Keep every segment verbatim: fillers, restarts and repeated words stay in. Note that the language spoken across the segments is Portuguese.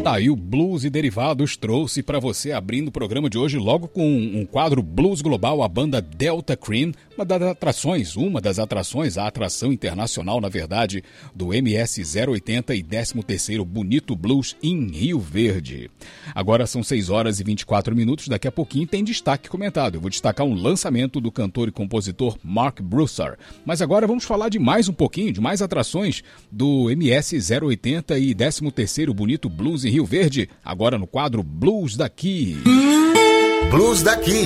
Tá aí o Blues e Derivados trouxe para você abrindo o programa de hoje logo com um quadro Blues Global, a banda Delta Cream, uma das atrações, uma das atrações, a atração internacional, na verdade, do M S zero oitenta e décimo terceiro Bonito Blues em Rio Verde. Agora são seis horas e vinte e quatro minutos, daqui a pouquinho tem destaque comentado. Eu vou destacar um lançamento do cantor e compositor Mark Broussard. Mas agora vamos falar de mais um pouquinho, de mais atrações do M S zero oitenta e décimo terceiro Bonito Blues em Rio Verde, agora no quadro Blues Daqui. Blues Daqui.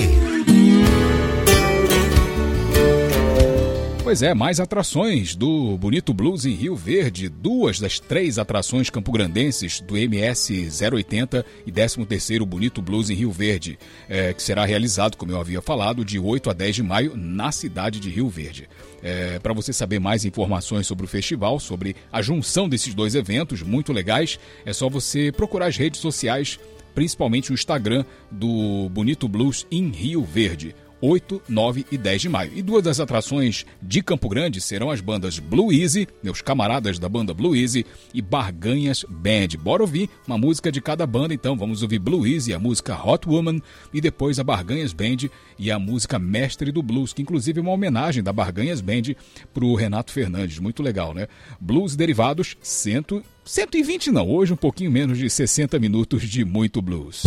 Pois é, mais atrações do Bonito Blues em Rio Verde. Duas das três atrações campograndenses do M S zero oitenta e décimo terceiro Bonito Blues em Rio Verde, é, que será realizado, como eu havia falado, de oito a dez de maio na cidade de Rio Verde. É, para você saber mais informações sobre o festival, sobre a junção desses dois eventos muito legais, é só você procurar as redes sociais, principalmente o Instagram do Bonito Blues em Rio Verde. oito, nove e dez de maio. E duas das atrações de Campo Grande serão as bandas Blue Easy, meus camaradas da banda Blue Easy, e Barganhas Band. Bora ouvir uma música de cada banda, então. Vamos ouvir Blue Easy, a música Hot Woman, e depois a Barganhas Band e a música Mestre do Blues, que inclusive é uma homenagem da Barganhas Band pro Renato Fernandes. Muito legal, né? Blues e Derivados, cento, cento e vinte não, hoje um pouquinho menos de sessenta minutos de muito blues.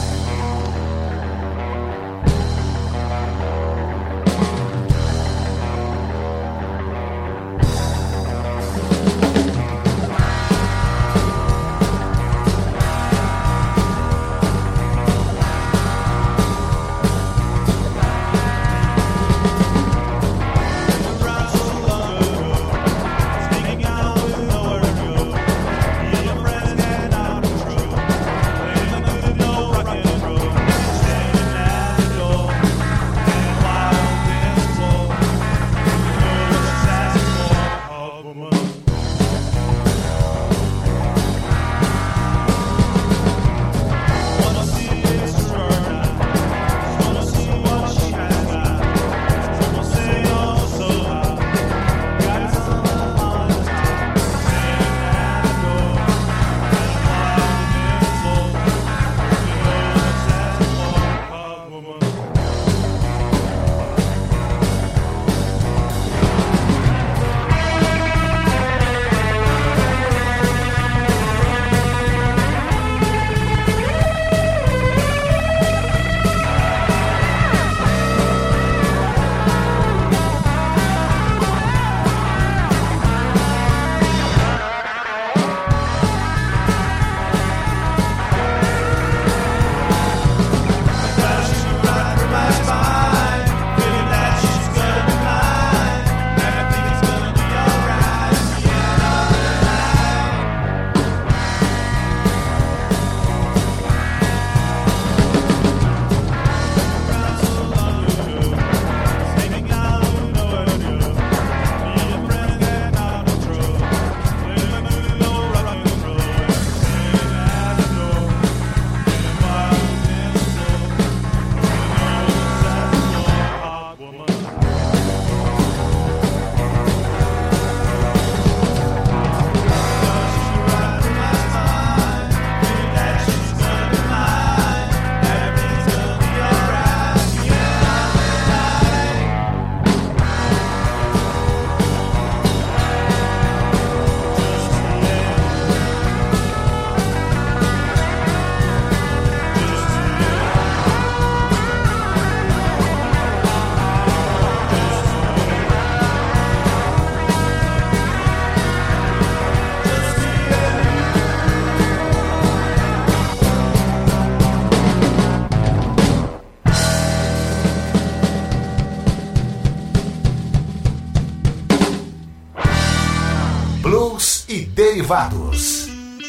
Derivados.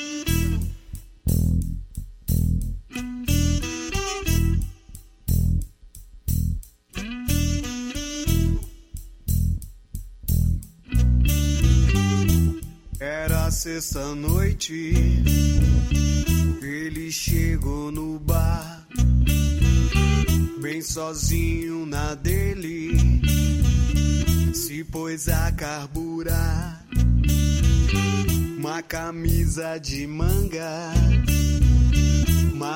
Era sexta-noite, ele chegou no bar, bem sozinho na dele, se pôs a carburar. Uma camisa de manga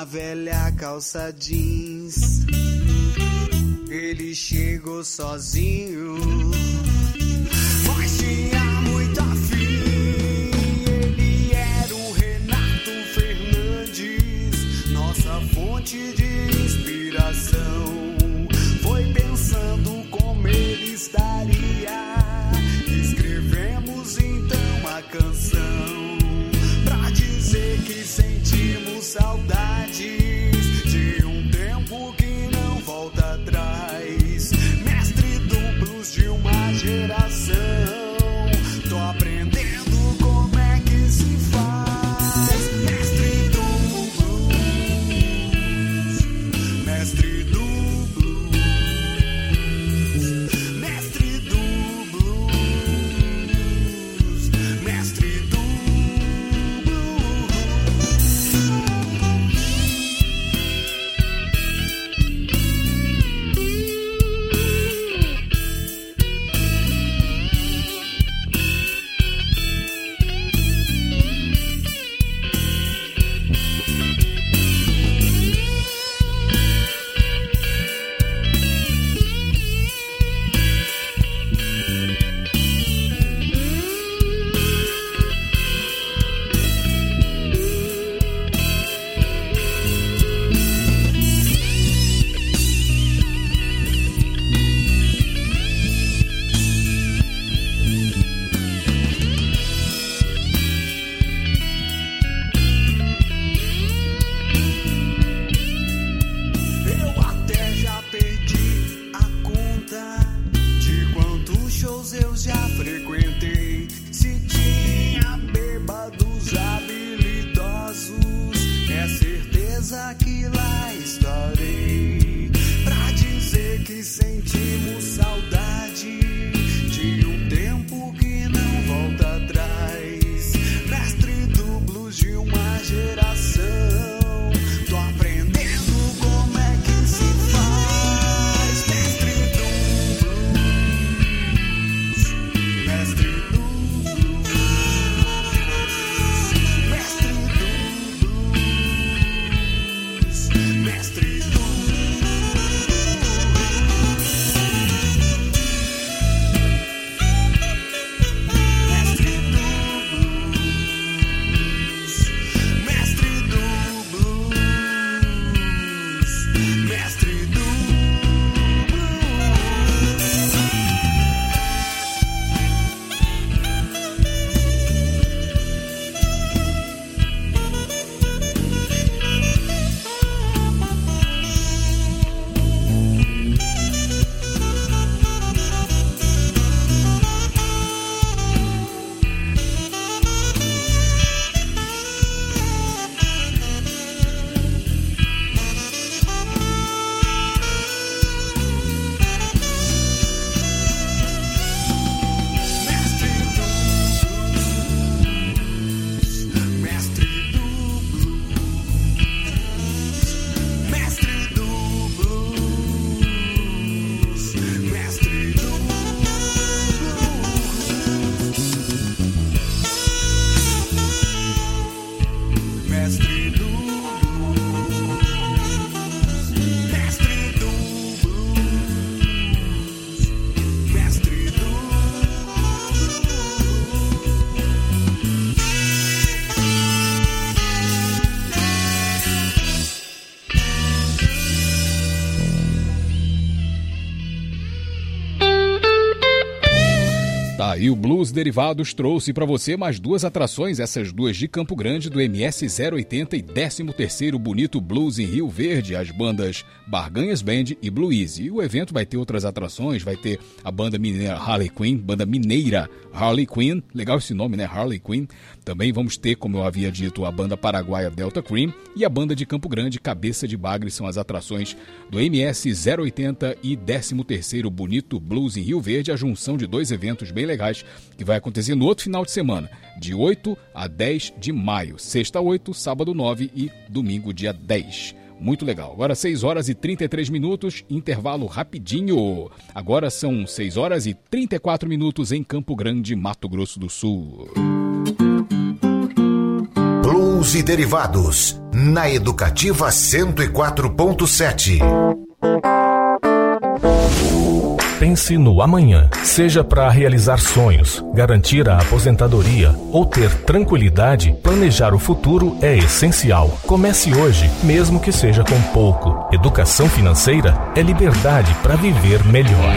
uma velha calça jeans. Ele chegou sozinho, mas tinha muito afim. Ele era o Renato Fernandes, nossa fonte de inspiração. Foi pensando como ele estaria, escrevemos então a canção pra dizer que sentimos saudades de um tempo que não volta atrás. Mestre do blues de uma geração, tô aprendendo como é que se faz. Mestre do blues, mestre do blues, mestre do blues, mestre do E o Blues Derivados trouxe para você mais duas atrações, essas duas de Campo Grande, do M S zero oitenta e décimo terceiro Bonito Blues em Rio Verde, as bandas Barganhas Band e Blue Easy. E o evento vai ter outras atrações, vai ter a banda mineira Harley Quinn, banda mineira Harley Quinn, legal esse nome, né, Harley Quinn. Também vamos ter, como eu havia dito, a banda paraguaia Delta Cream e a banda de Campo Grande Cabeça de Bagre. São as atrações do M S zero oitenta e décimo terceiro Bonito Blues em Rio Verde, a junção de dois eventos bem legais que vai acontecer no outro final de semana, de oito a dez de maio, sexta oito, sábado nove e domingo dia dez. Muito legal. Agora seis horas e trinta e três minutos, intervalo rapidinho. Agora são seis horas e trinta e quatro minutos em Campo Grande, Mato Grosso do Sul. Blues e derivados, na Educativa cento e quatro ponto sete. Pense no amanhã, seja para realizar sonhos, garantir a aposentadoria ou ter tranquilidade, planejar o futuro é essencial. Comece hoje, mesmo que seja com pouco. Educação financeira é liberdade para viver melhor.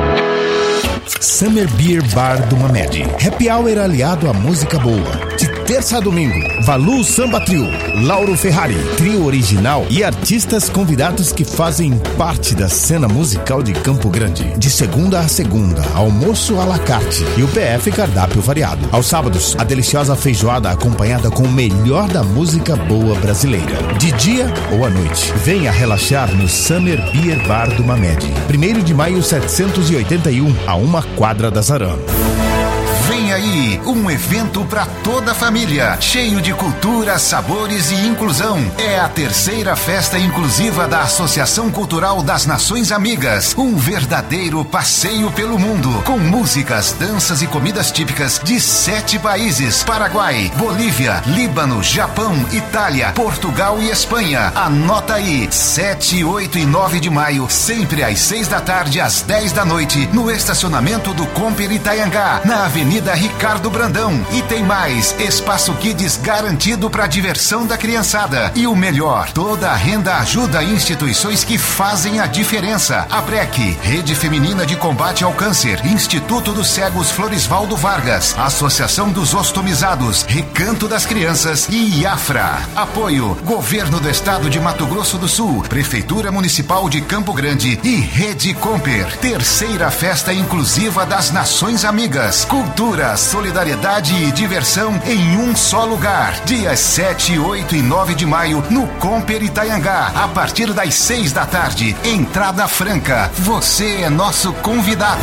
Summer Beer Bar do Mamed. Happy Hour aliado à música boa. De terça a domingo, Valu Samba Trio, Lauro Ferrari, trio original e artistas convidados que fazem parte da cena musical de Campo Grande. De segunda a segunda, almoço à la carte e o P F cardápio variado. Aos sábados, a deliciosa feijoada acompanhada com o melhor da música boa brasileira. De dia ou à noite, venha relaxar no Summer Beer Bar do Mamed. primeiro de maio setecentos e oitenta e um, a uma quadra da Zaran. Vem aí, um evento para toda a família, cheio de cultura, sabores e inclusão. É a terceira festa inclusiva da Associação Cultural das Nações Amigas. Um verdadeiro passeio pelo mundo, com músicas, danças e comidas típicas de sete países: Paraguai, Bolívia, Líbano, Japão, Itália, Portugal e Espanha. Anota aí, sete, oito e nove de maio, sempre às seis da tarde às dez da noite, no estacionamento do Comper Itaiangá, na Avenida Ricardo Brandão. E tem mais, espaço Kids garantido para a diversão da criançada. E o melhor, toda a renda ajuda instituições que fazem a diferença. A P R E C, Rede Feminina de Combate ao Câncer, Instituto dos Cegos Floresvaldo Vargas, Associação dos Ostomizados, Recanto das Crianças e IAFRA. Apoio, Governo do Estado de Mato Grosso do Sul, Prefeitura Municipal de Campo Grande e Rede Comper. Terceira festa inclusiva das Nações Amigas. Cultura, solidariedade e diversão em um só lugar. Dias sete, oito e nove de maio no Comper Itaiangá, a partir das seis da tarde. Entrada franca. Você é nosso convidado.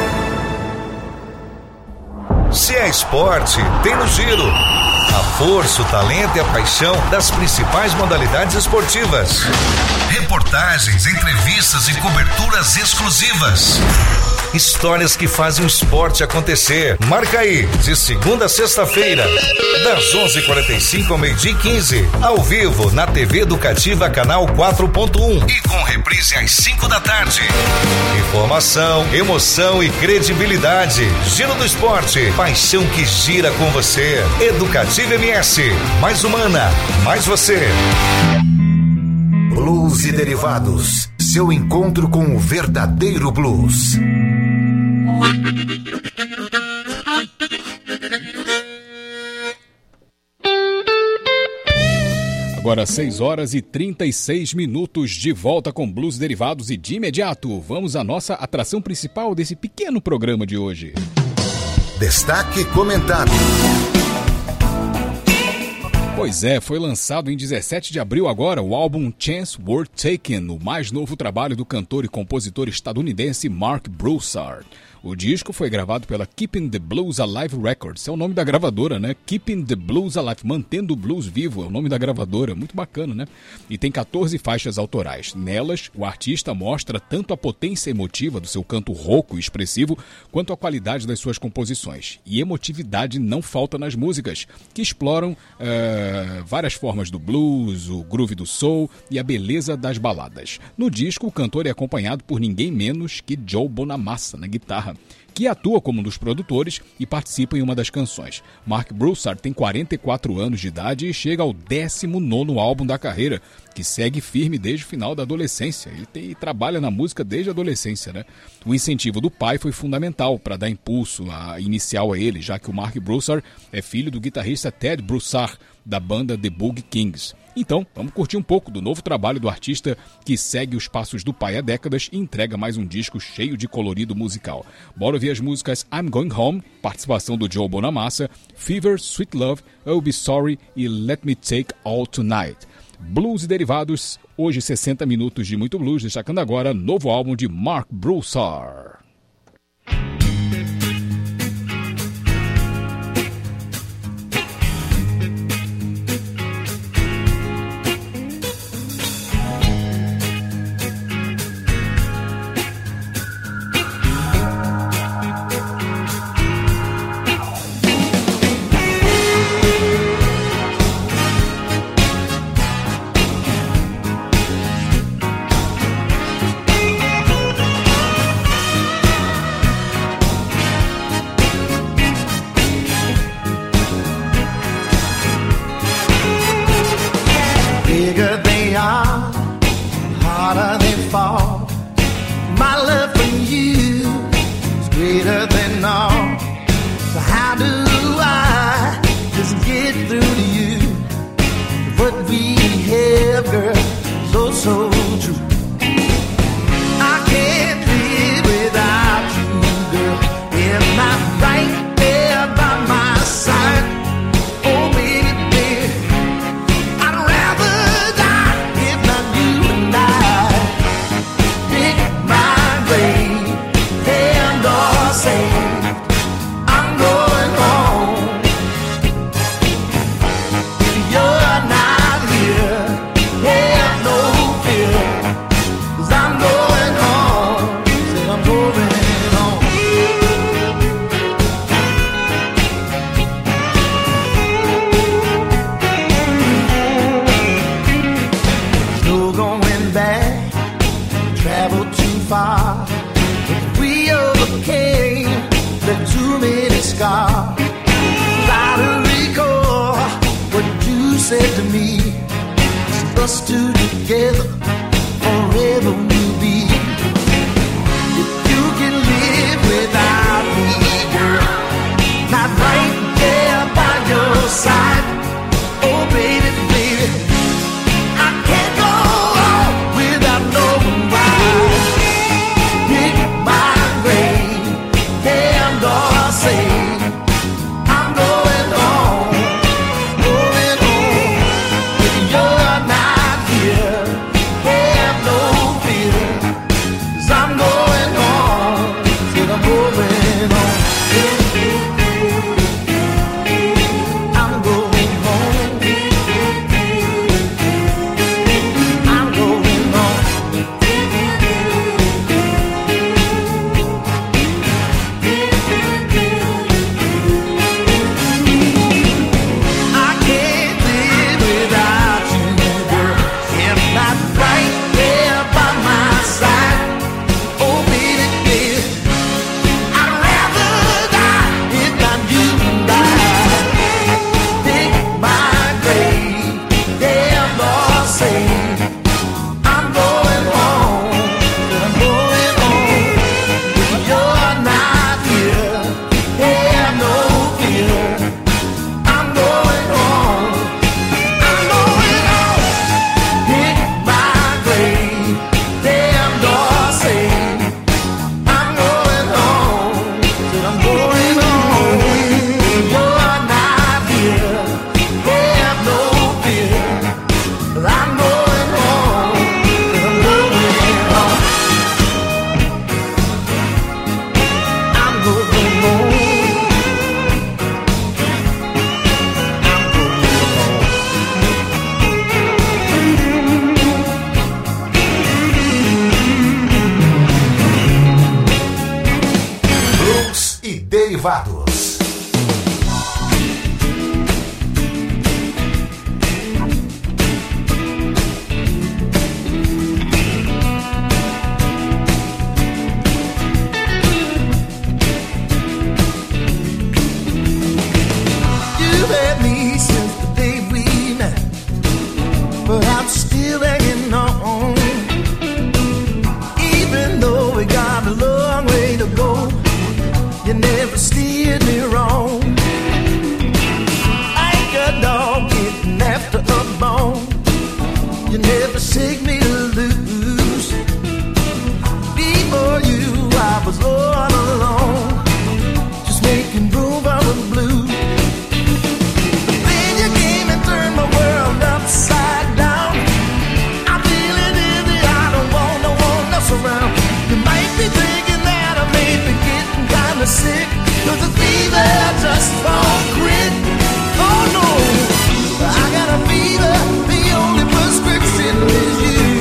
Se é esporte, tem no Giro. A força, o talento e a paixão das principais modalidades esportivas. Reportagens, entrevistas e coberturas exclusivas. Histórias que fazem o esporte acontecer. Marca aí, de segunda a sexta-feira, das onze e quarenta e cinco ao meio-dia e quinze, ao vivo na T V Educativa Canal quatro ponto um e com reprise às cinco da tarde. Informação, emoção e credibilidade. Giro do Esporte, paixão que gira com você. Educativa M S, mais humana, mais você. Blues e derivados, seu encontro com o verdadeiro blues. Agora seis horas e trinta e seis minutos, de volta com Blues Derivados, e de imediato vamos à nossa atração principal desse pequeno programa de hoje. Destaque comentado. Pois é, foi lançado em dezessete de abril agora o álbum Chance Worth Taking, o mais novo trabalho do cantor e compositor estadunidense Mark Broussard. O disco foi gravado pela Keeping the Blues Alive Records, é o nome da gravadora, né? Keeping the Blues Alive, mantendo o blues vivo, é o nome da gravadora, muito bacana, né? E tem quatorze faixas autorais. Nelas, o artista mostra tanto a potência emotiva do seu canto rouco e expressivo, quanto a qualidade das suas composições. E emotividade não falta nas músicas, que exploram uh, várias formas do blues, o groove do soul e a beleza das baladas. No disco, o cantor é acompanhado por ninguém menos que Joe Bonamassa na guitarra, que atua como um dos produtores e participa em uma das canções. Mark Broussard tem quarenta e quatro anos de idade e chega ao décimo nono álbum da carreira, que segue firme desde o final da adolescência. Ele tem, trabalha na música desde a adolescência, né? O incentivo do pai foi fundamental para dar impulso a, inicial a ele, já que o Mark Broussard é filho do guitarrista Ted Broussard, da banda The Boogie Kings. Então, vamos curtir um pouco do novo trabalho do artista, que segue os passos do pai há décadas e entrega mais um disco cheio de colorido musical. Bora ouvir as músicas I'm Going Home, participação do Joe Bonamassa, Fever, Sweet Love, I'll Be Sorry e Let Me Take All Tonight. Blues e derivados, hoje sessenta minutos de muito blues, destacando agora novo álbum de Mark Broussard. us two together forever we'll be. If you can live without me, girl, not right there by your side. Oh baby, baby, I can't go on without knowing why. Pick my brain, and all I say, I'm going on, going on. If you're not here, have no fear, 'cause I'm going on, till I'm going on. I'm going home. I'm going on. I can't live without you, girl. If not right there by my side. Oh baby, baby, I'd rather die if not you die. Take my grave, damn Lord say, I'm going home, I'm going home. If you're not here, have no fear, I'm going home, I'm going home. Pick my grave, damn Lord say, I'm going home, till I'm going home. If you're not here, have no fear, I'm going home, till I'm going home. I'm going home. Blues e derivados. You've had me since the day we met, but I'm still hanging on. Even though we got a long way to go, you never steered me wrong. Like a dog getting after a bone, you never shake me to lose. Before you, I was all alone, just making room for the blues. Then you came and turned my world upside down. I'm feeling dizzy, I don't want no one else around. You might be thinking that I may be getting kinda sick, 'cause the fever just won't quit. Oh no, I got a fever, the only prescription is you.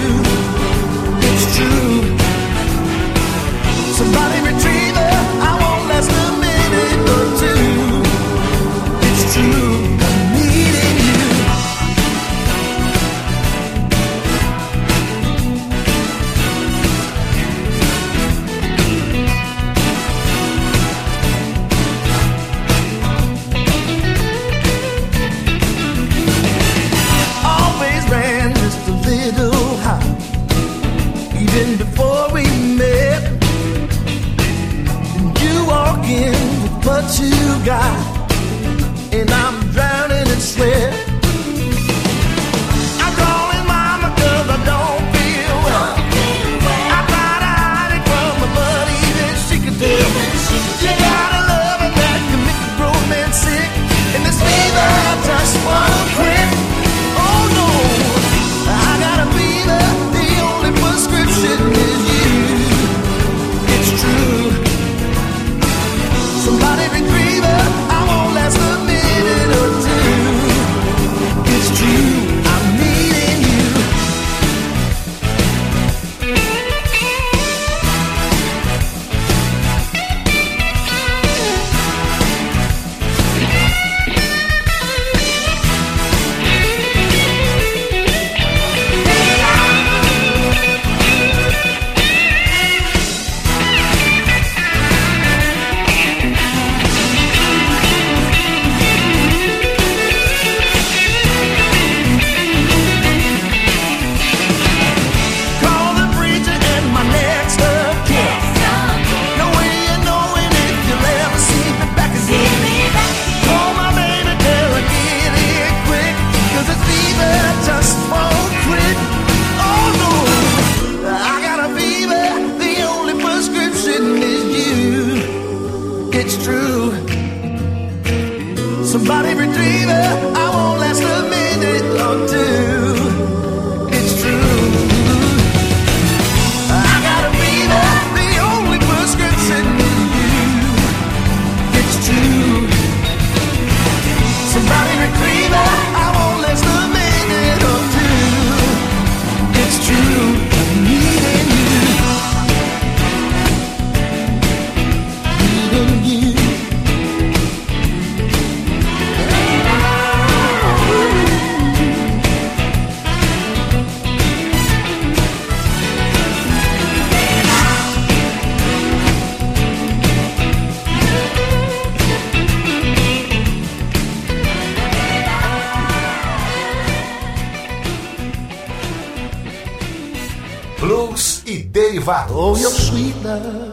Blues e derivados. Oh, your sweet love,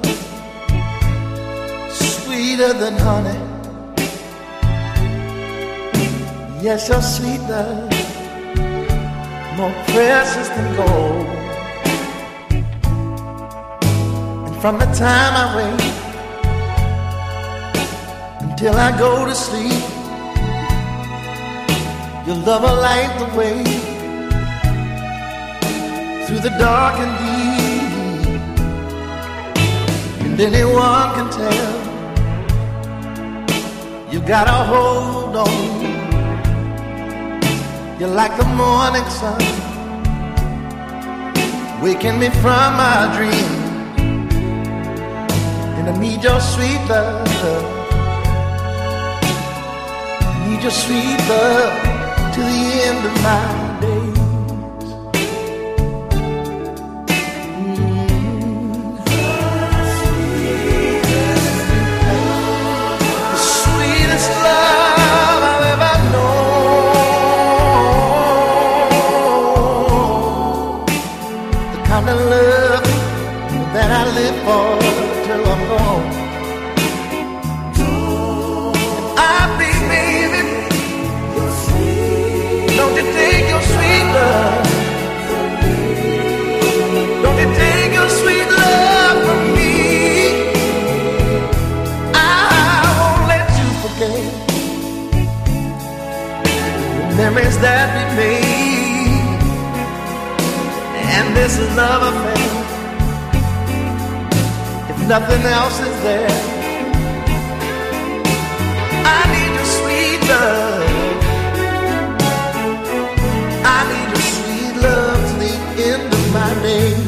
sweeter than honey. Yes, your sweet love, more precious than gold. And from the time I wake until I go to sleep, your love will light the way through the dark and deep. And anyone can tell you got a hold on me. You're like the morning sun, waking me from my dream. And I need your sweet love, I need your sweet love to the end of my days. Memories that we made, and this love affair, if nothing else is there, I need your sweet love, I need your sweet love to the end of my days.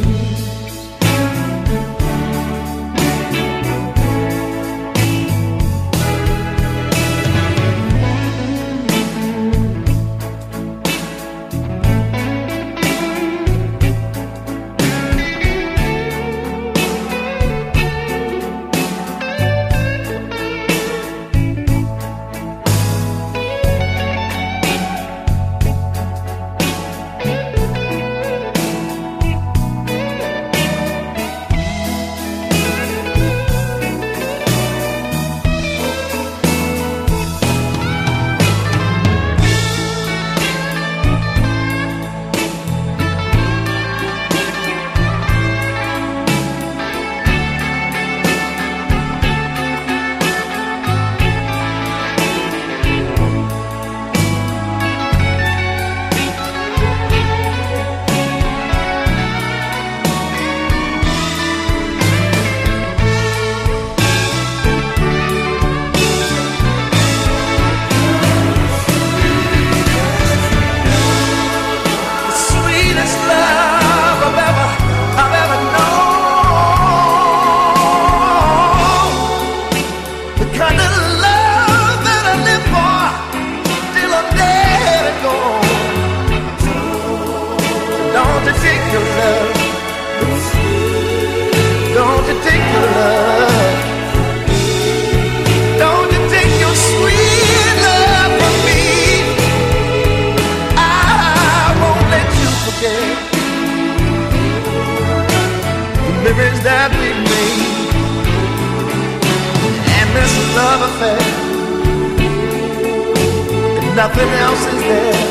Nothing else is there.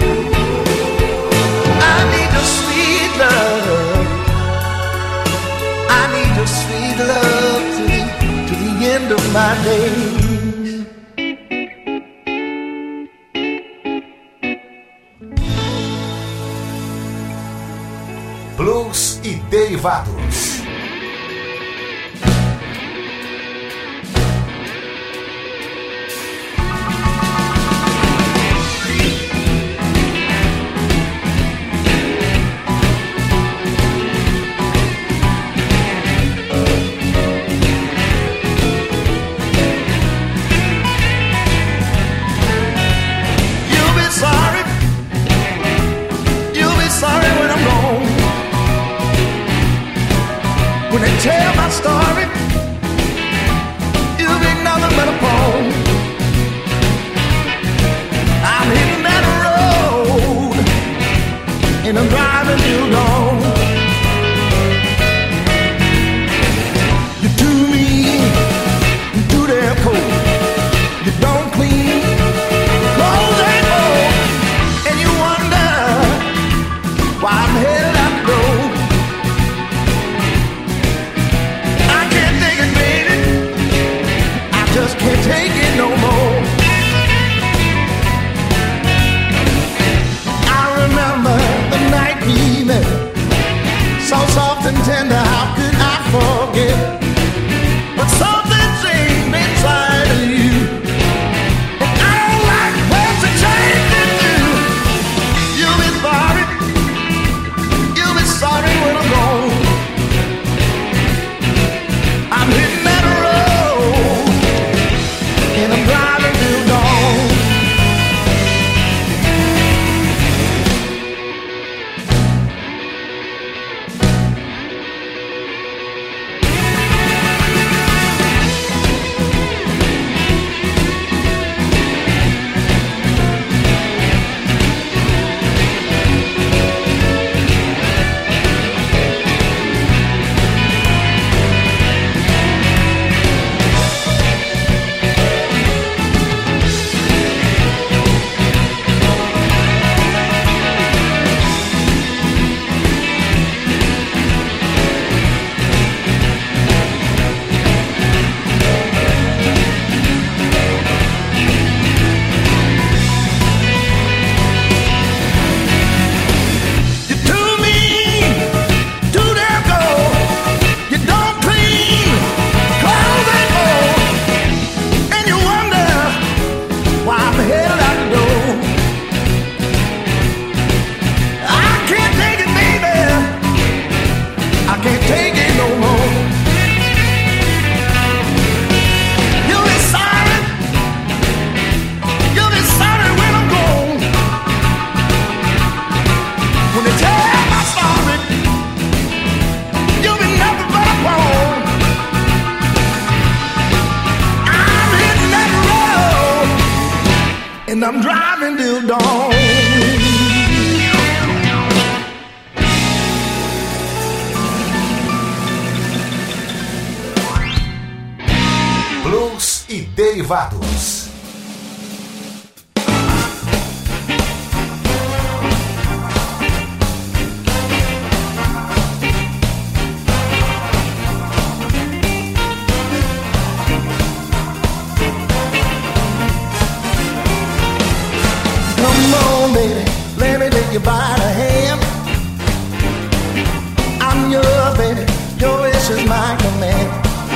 I need your sweet love, I need your sweet love to the, to the end of my days. Blues e derivados. Tell my story, you'll be nothing but a poem. I'm hitting that road, and I'm driving you along. Derivados. Come on, baby, let me take you by the hand. I'm yours, baby, your wish is my command.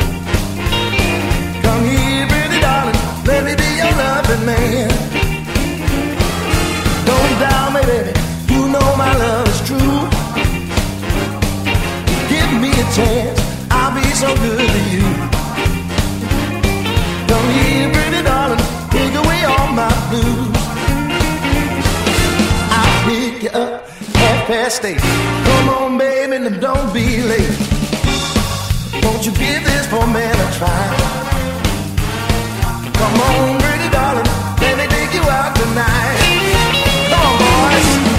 Come here, pretty darling, let me be your loving man. Don't doubt me, baby, you know my love is true. Give me a chance, I'll be so good to you. Come here, pretty darling, take away all my blues. Pick you up half past eight. Come on, baby, and don't be late. Won't you give this poor man a try? Come on, pretty darling, let me take you out tonight. Come on, boys.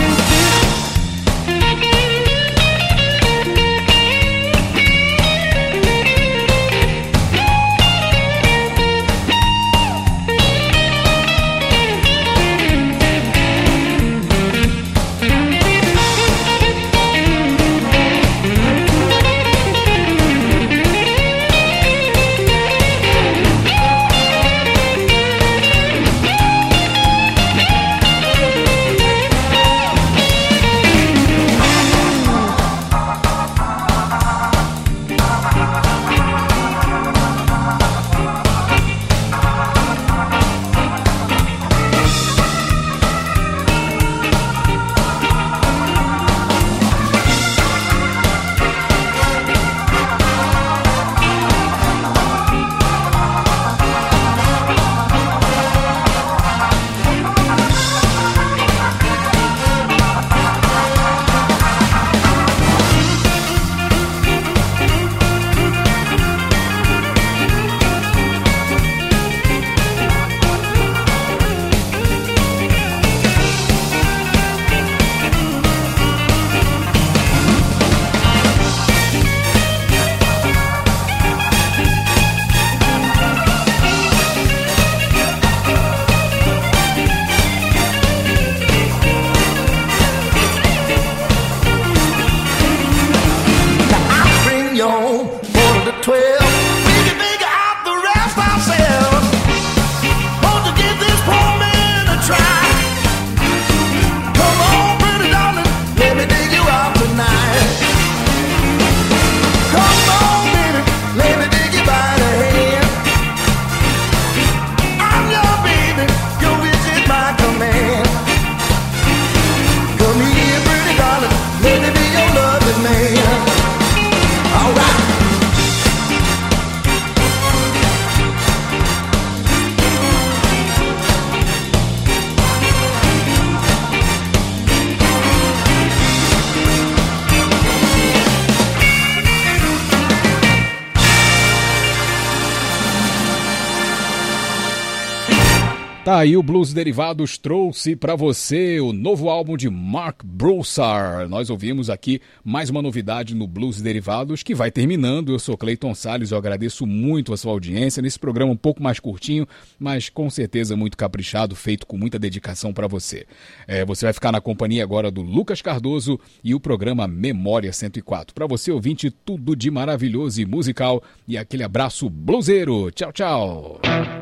Tá aí, o Blues Derivados trouxe para você o novo álbum de Mark Broussard. Nós ouvimos aqui mais uma novidade no Blues Derivados, que vai terminando. Eu sou Cleiton Salles, eu agradeço muito a sua audiência nesse programa um pouco mais curtinho, mas com certeza muito caprichado, feito com muita dedicação para você. É, você vai ficar na companhia agora do Lucas Cardoso e o programa Memória cento e quatro. Para você, ouvinte, tudo de maravilhoso e musical, e aquele abraço bluseiro. Tchau, tchau.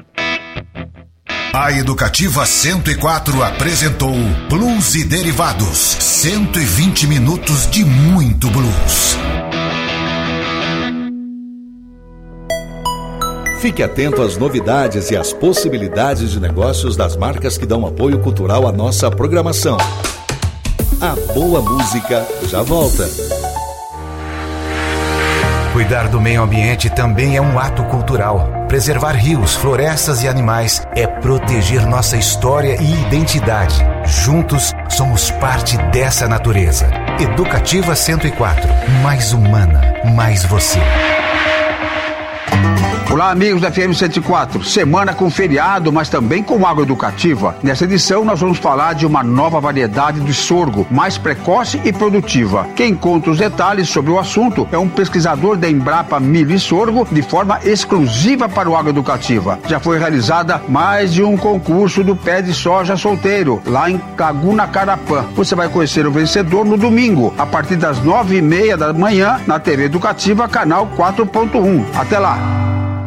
A Educativa cento e quatro apresentou Blues e Derivados. cento e vinte minutos de muito blues. Fique atento às novidades e às possibilidades de negócios das marcas que dão apoio cultural à nossa programação. A boa música já volta. Cuidar do meio ambiente também é um ato cultural. Preservar rios, florestas e animais é proteger nossa história e identidade. Juntos, somos parte dessa natureza. Educativa cento e quatro. Mais humana, mais você. Olá, amigos da F M cento e quatro. Semana com feriado, mas também com água educativa. Nessa edição, nós vamos falar de uma nova variedade de sorgo, mais precoce e produtiva. Quem conta os detalhes sobre o assunto é um pesquisador da Embrapa Milho e Sorgo, de forma exclusiva para o água educativa. Já foi realizada mais de um concurso do pé de soja solteiro, lá em Caguna Carapã. Você vai conhecer o vencedor no domingo, a partir das nove e meia da manhã, na T V Educativa, canal quatro ponto um. Até lá!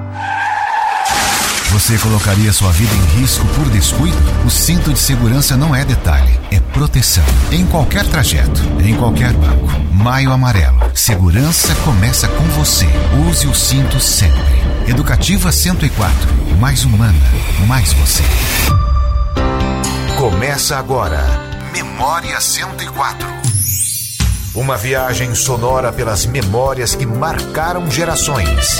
Você colocaria sua vida em risco por descuido? O cinto de segurança não é detalhe, é proteção. Em qualquer trajeto, em qualquer banco. Maio Amarelo. Segurança começa com você. Use o cinto sempre. Educativa cento e quatro. Mais humana, mais você. Começa agora. Memória cento e quatro. Uma viagem sonora pelas memórias que marcaram gerações.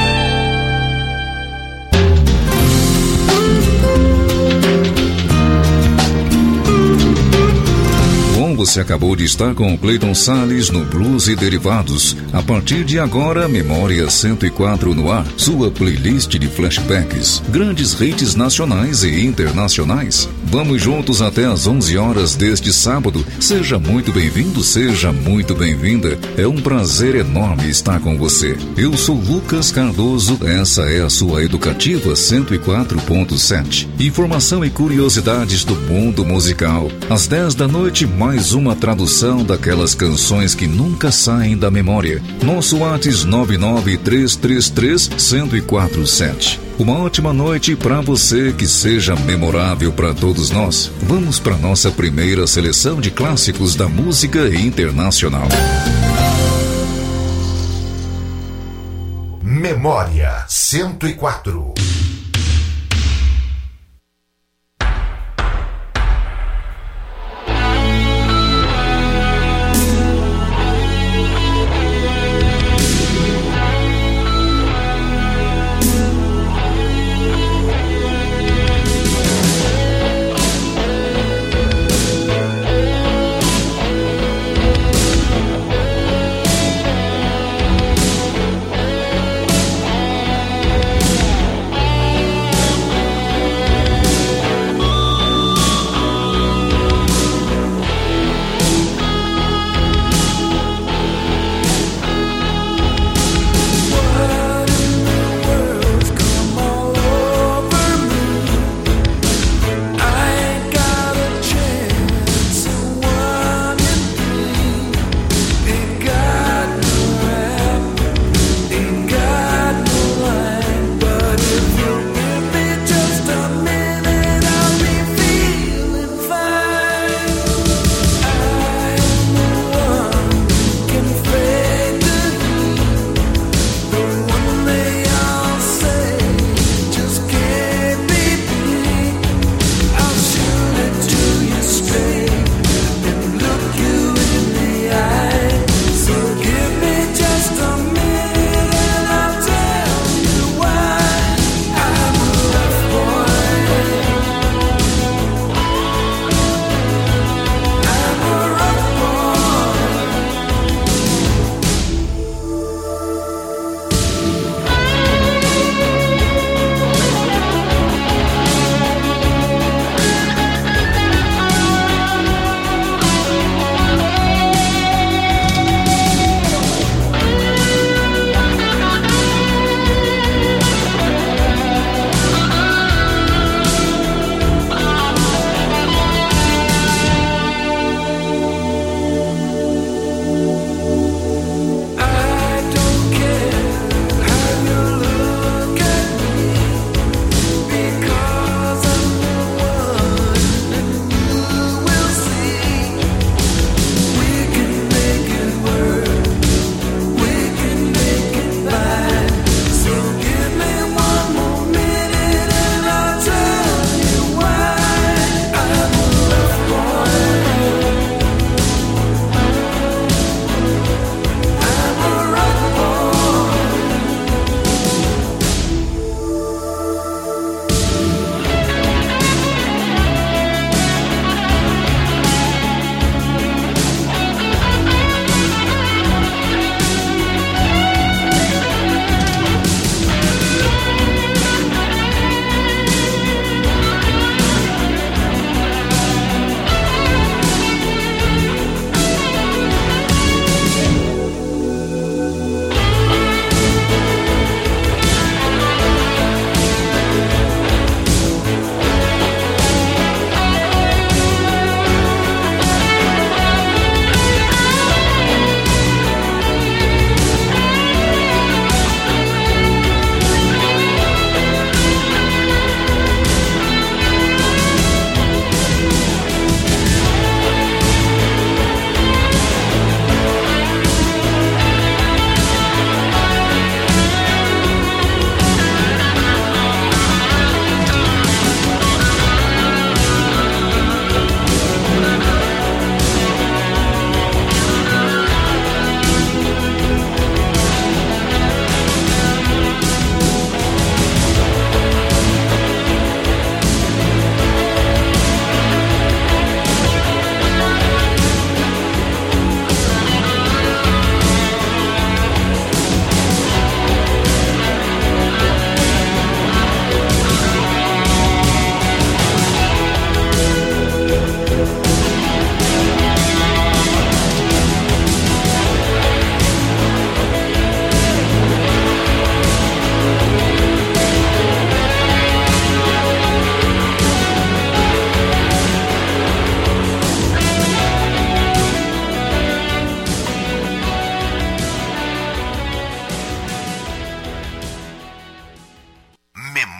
Você acabou de estar com o Cleiton Salles no Blues e Derivados. A partir de agora, Memória cento e quatro no ar, sua playlist de flashbacks, grandes hits nacionais e internacionais. Vamos juntos até às onze horas deste sábado. Seja muito bem-vindo, seja muito bem-vinda. É um prazer enorme estar com você. Eu sou Lucas Cardoso, essa é a sua Educativa cento e quatro ponto sete. Informação e curiosidades do mundo musical. Às dez da noite, mais uma tradução daquelas canções que nunca saem da memória. Nosso WhatsApp nove nove três três três um zero quatro sete. Uma ótima noite para você, que seja memorável para todos nós. Vamos para nossa primeira seleção de clássicos da música internacional. Memória cento e quatro.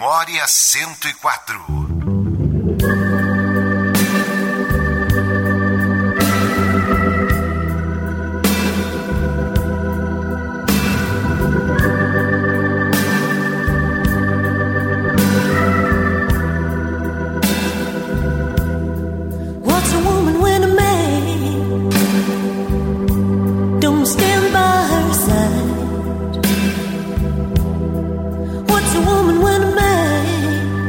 Memória cento e quatro. What's a woman when a man don't stand by her side? What's a woman when a man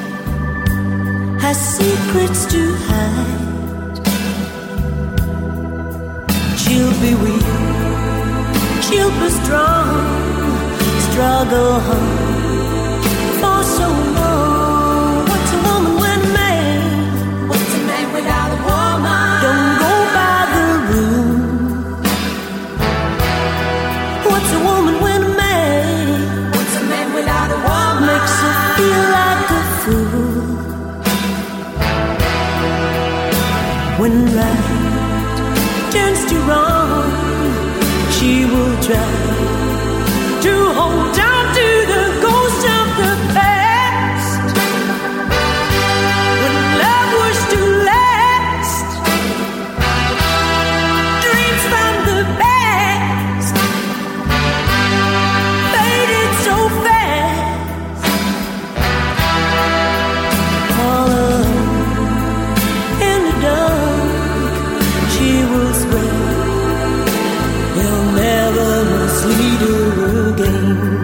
has secrets to hide? She'll be weak, she'll be strong, struggle hard for so long. What's a woman when a man What's a man without a woman? Don't go by the rule. What's a woman when a man What's a man without a woman? Makes her feel like a fool. When right turns to wrong, she will try to hold on to the ghost of the past. When love was to last, dreams from the past faded so fast. All alone in the dark, she will swear he'll never mislead her again.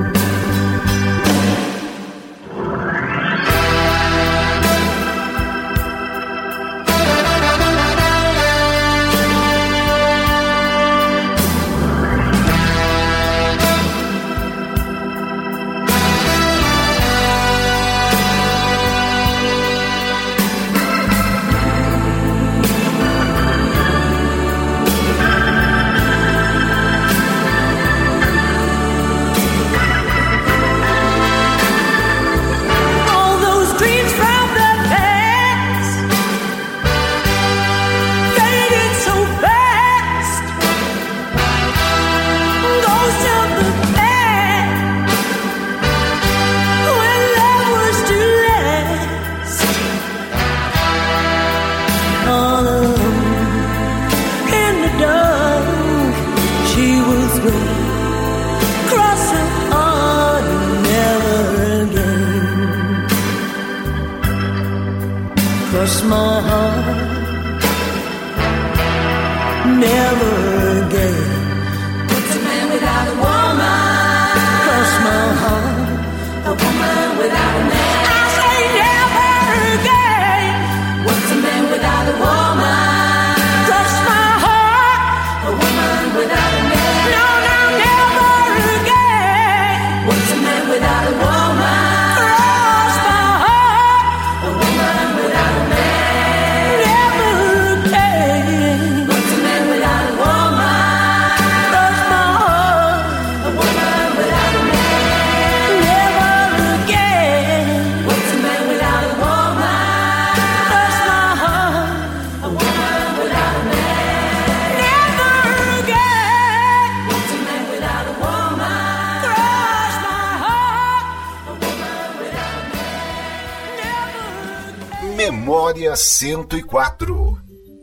All those dreams from the past faded so fast. Ghosts of the past when love was to last. All alone in the dark, she will swear, cross her heart and never again. Cross my heart, never again. What's a man without a woman? Cross my heart, a woman without a man. I say never again. What's a man without a woman? Cross my heart, a woman without a man. No, no, never again. What's a man without a woman? Cross my heart, a woman without a man. Never again. What's a man without a woman? Cross my heart, a woman without a man. Never again. What's a man without a woman? Cross my heart, a woman without a man. Never again. What's a man without a woman? Cross my heart, a woman without a man. Never. Memória cento e quatro.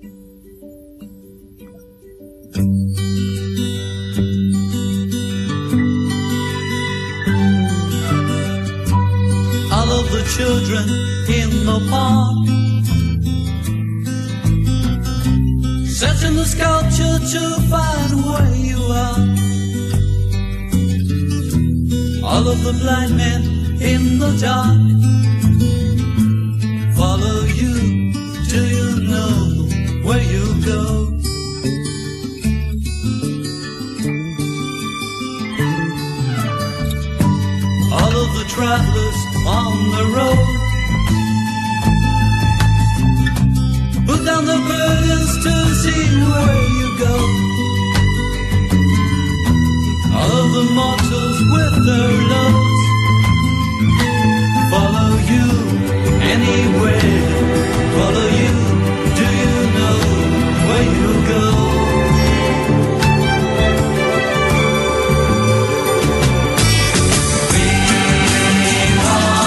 All of the children in the park, searching the sculpture to find where you are. All of the blind men in the dark follow you. Do you know where you go? All of the travelers on the road put down the burdens to see where you go. All of the mortals with their loads follow you anywhere. Follow you. Do you know where you go? We are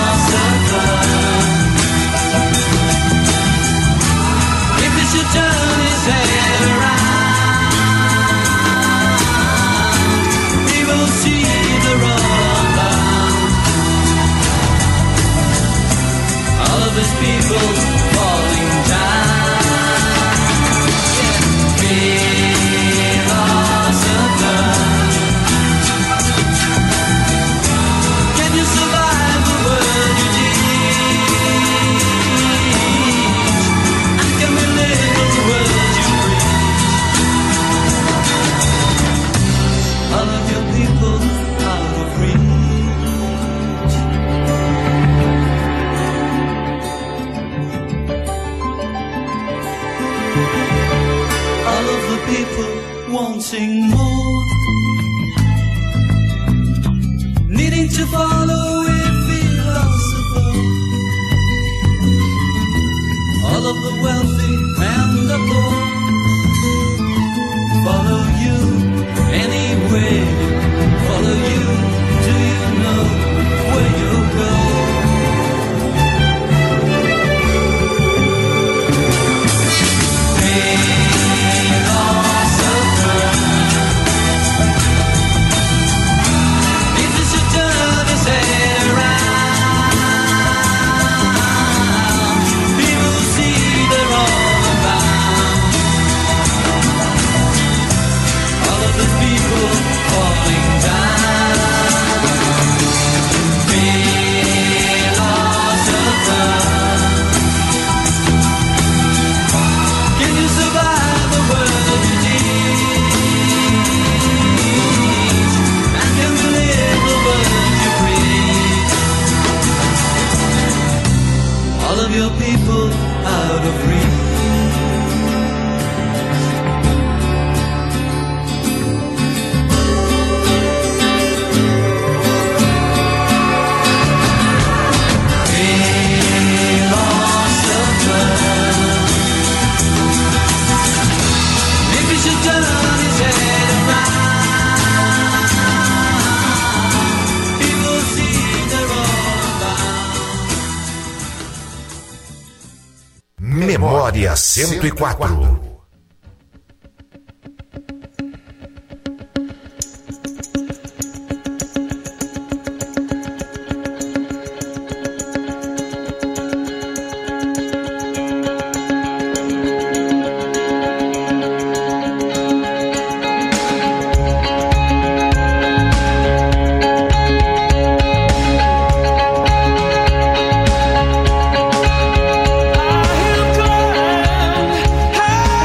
people wanting more, needing to follow a philosopher. All of the wealthy and the poor follow you anyway. Follow you, do you know where you'll go? Your people out of reach. Philosopher, maybe should turn his head around. People see they're all about. Memória cento e quatro. I have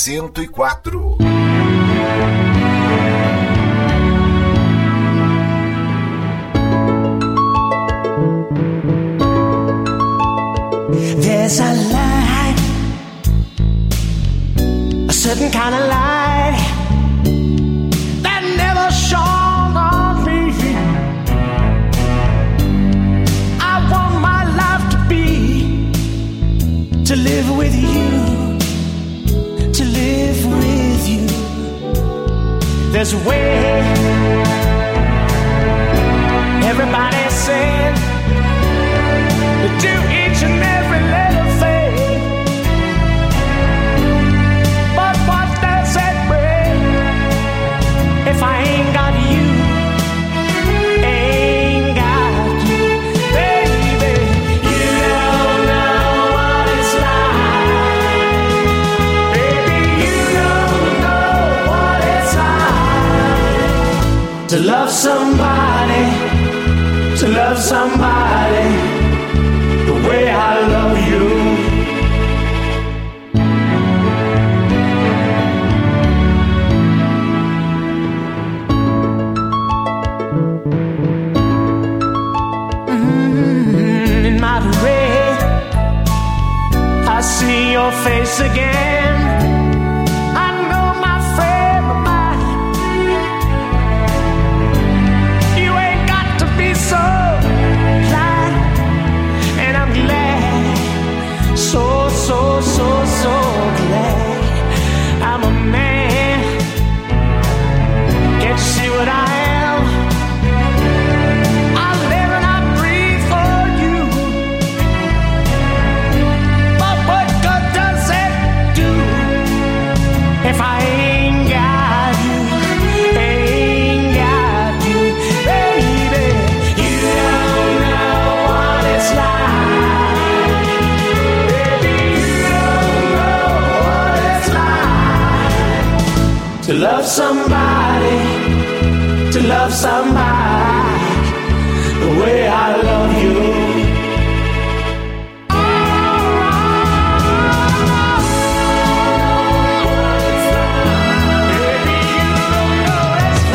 cento e quatro. There's a light, a certain kind of light that never shone on me. I want my life to be, to live with you, to live with you. There's a way, everybody said, to do each and every little thing. But what does it bring if I ain't got you? Ain't got you, baby. You don't know what it's like. Baby, you don't know what it's like to love somebody, to love somebody the way I love you. Mm-hmm. In my parade, I see your face again. I know my frame of mind. You ain't got to be so blind. And I'm glad, so, so, so, so glad I'm a man. Can't you see what I am? I live and I breathe for you. But what good does it do if I ain't got you, ain't got you, baby? You don't know what it's like. To love somebody, to love somebody the way I love you. Baby, you don't know what it's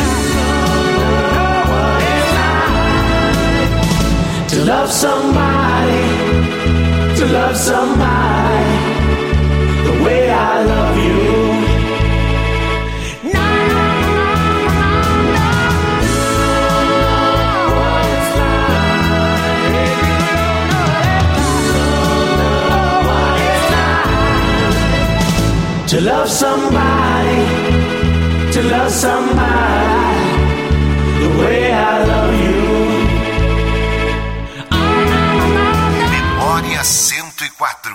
like. To love somebody, to love somebody the way I love you. To love somebody, to love somebody the way I love you. Memória cento e quatro.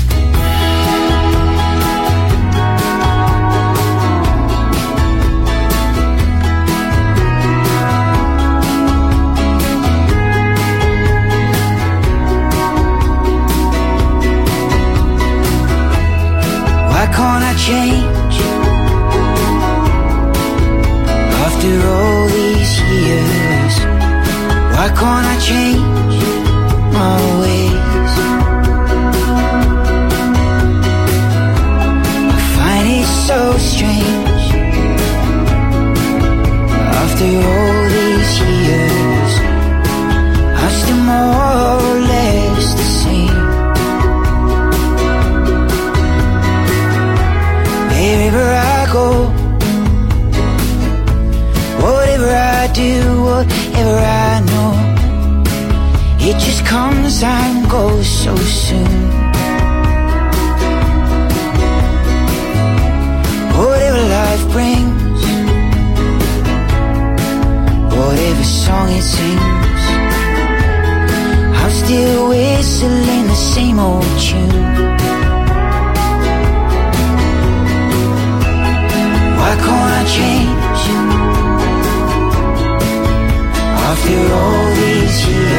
Why can't I change after all these years? Why can't I change my ways? I find it so strange after all these years I'm still more or less the same. Wherever I go, whatever I do, whatever I know, it just comes and goes so soon. Whatever life brings, whatever song it sings, I'm still whistling the same old tune. Why can't I change after all these years?